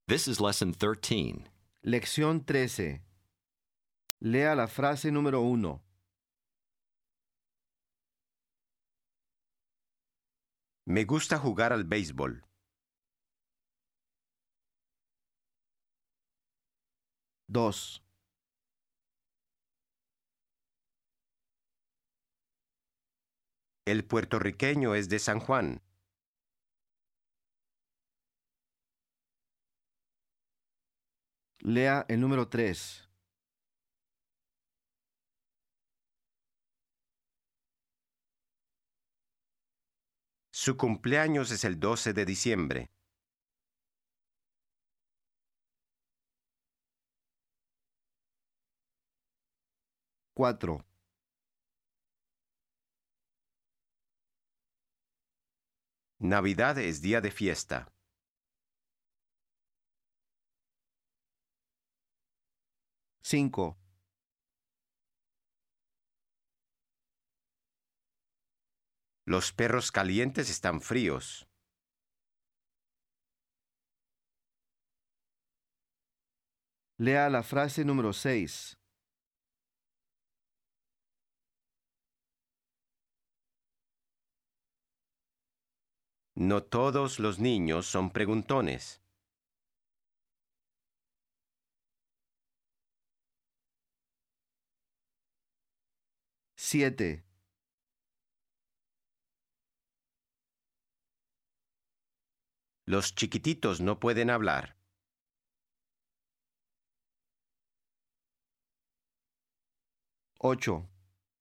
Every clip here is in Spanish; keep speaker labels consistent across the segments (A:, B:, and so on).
A: This is Lesson 13.
B: Lección 13. Lea la frase número 1.
C: Me gusta jugar al béisbol.
B: 2.
C: El puertorriqueño es de San Juan.
B: Lea el número 3.
C: Su cumpleaños es el 12 de diciembre.
B: 4.
C: Navidad es día de fiesta.
B: 5.
C: Los perros calientes están fríos.
B: Lea la frase número 6.
C: No todos los niños son preguntones.
B: 7.
C: Los chiquititos no pueden hablar.
B: 8.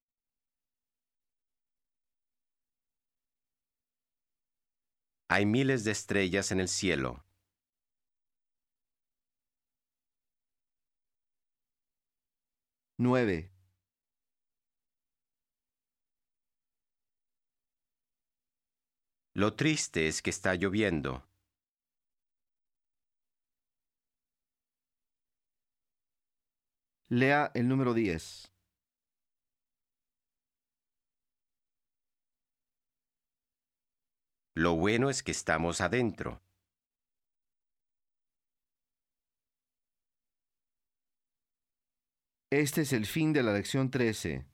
C: Hay miles de estrellas en el cielo.
B: 9.
C: Lo triste es que está lloviendo.
B: Lea el número 10.
C: Lo bueno es que estamos adentro.
B: Este es el fin de la lección 13.